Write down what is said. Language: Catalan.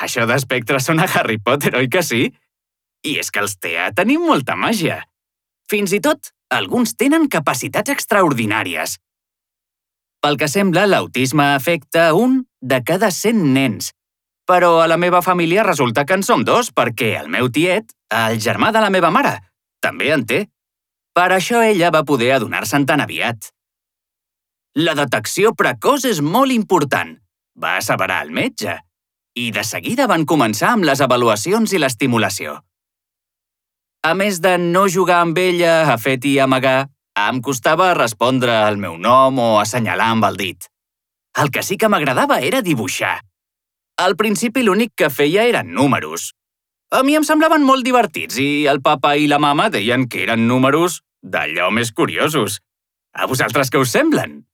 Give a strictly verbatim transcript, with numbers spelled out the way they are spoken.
Això d'espectre sona a Harry Potter, oi que sí? I és que els T E A tenim molta màgia. Fins i tot, alguns tenen capacitats extraordinàries. Pel que sembla, l'autisme afecta un de cada cent nens. Però a la meva família resulta que en som dos perquè el meu tiet, el germà de la meva mare, també en té. Per això ella va poder adonar-se'n tan aviat. La detecció precoç és molt important, va asseverar el metge. I de seguida van començar amb les avaluacions i l'estimulació. A més de no jugar amb ella, a fet i amagar, em costava respondre al meu nom o assenyalar amb el dit. El que sí que m'agradava era dibuixar. Al principi l'únic que feia eren números. A mi em semblaven molt divertits i el papa i la mama deien que eren números d'allò més curiosos. A vosaltres què us semblen?